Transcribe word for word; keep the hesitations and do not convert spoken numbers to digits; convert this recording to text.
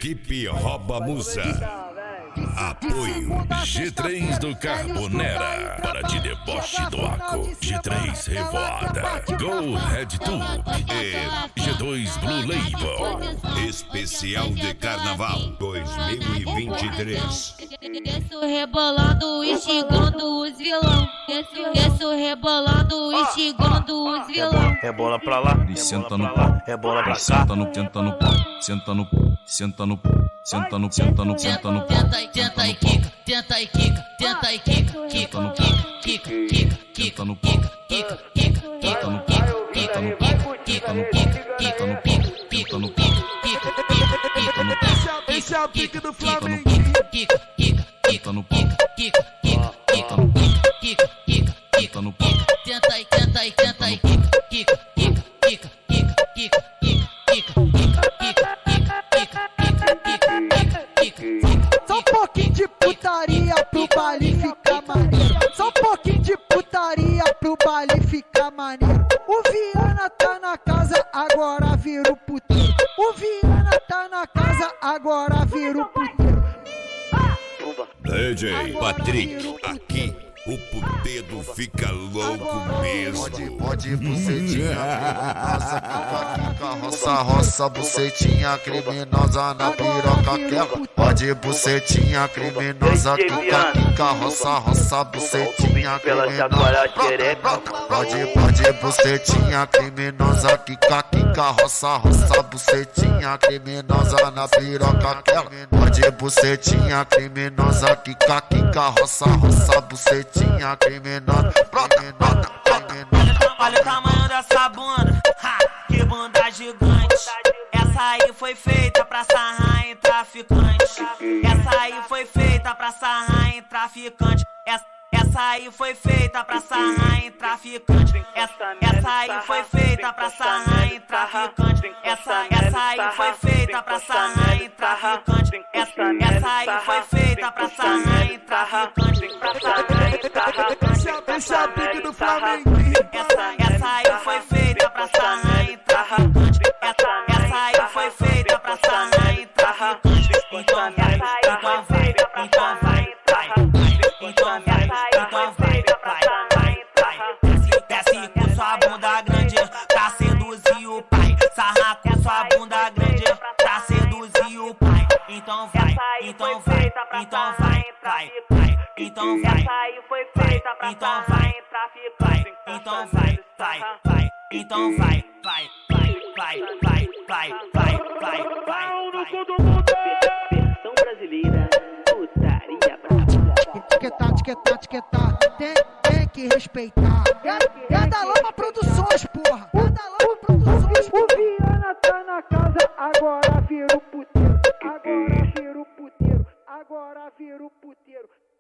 Equipe Rouba Musa. Apoio G três do Carbonera. Para de deboche do Aco. G três Revoada. Go Red Tube. E G dois Blue Label. Especial de Carnaval dois mil e vinte e três. Desço rebolando, instigando os vilão. Desço, desço rebolando, instigando os vilão. Rebola pra lá, e senta no pau, rebola pra cá. Senta no, tenta no pau, senta no, senta no, senta no, senta no, senta no pau. Tenta e tenta e quica, tenta e quica, tenta e quica, quica no quica, quica, quica, quica no quica, quica, quica, quica no quica, quica no quica, quica no quica, quica no quica, quica no quica, quica, quica, quica no quica. Esse é o pique do Flamengo. Quica, quica, quica no quica, quica, quica, quica no quica, quica, quica, quica no quica. Tenta e tenta e tenta e quica, quica, quica, quica, quica, quica, quica, quica, quica, quica, quica, quica, quica, quica. Só um pouquinho de putaria pro baile ficar maneiro. Só um pouquinho de putaria pro baile ficar maneiro. O Viana tá na casa, agora vira o puteiro. O Viana tá na casa, agora vira o puteiro. D J Patrick, aqui o puteiro fica louco mesmo. Pode, pode, bucetinha criminosa, quica, roça, roça, bucetinha criminosa na piroca quebra. Pode, bucetinha criminosa, quica, quica, roça, roça, bucetinha criminosa. Pode, pode, bucetinha criminosa, quica, quica, roça, roça, bucetinha criminosa na piroca quebra. Pode, bucetinha criminosa, quica, quica, roça, roça, bucetinha. Tinha criminosa, criminosa, criminosa. Olha o tamanho dessa bunda, ha, que bunda gigante. Essa aí foi feita pra sarrar em traficante. Essa aí foi feita pra sarrar em traficante. Essa, essa aí foi feita pra sarrar em traficante. Essa, essa aí foi feita pra sarrar em traficante. Essa, essa aí foi feita pra sarrar em traficante. Essa, essa aí foi feita pra sarrar em traficante. Esse é o pique do Flamengo. Essa, essa aí foi feita pra sarrar em traficante. Essa, essa aí foi feita pra sarrar em traficante. Então vai, então vai, então vai, vai, então vai, então vai, vai, vai. Desce, desce com sua bunda grande pra seduzir o pai. Sarra com sua bunda grande pra seduzir o pai. Então vai, então vai, então vai, vai, vai. Então vai, vai, então vai, vai, então vai, vai, vai, então vai, vai, vai, vai, vai, vai, vai, vai, vai. Versão brasileira, putaria brava. Etiquetar, etiquetar, etiquetar. Tem, tem que respeitar. É, é da Lama Produções, porra. É da Lama Produções. O Viana tá na casa, agora vira o puteiro. Agora vira o puteiro. Agora vira o puteiro.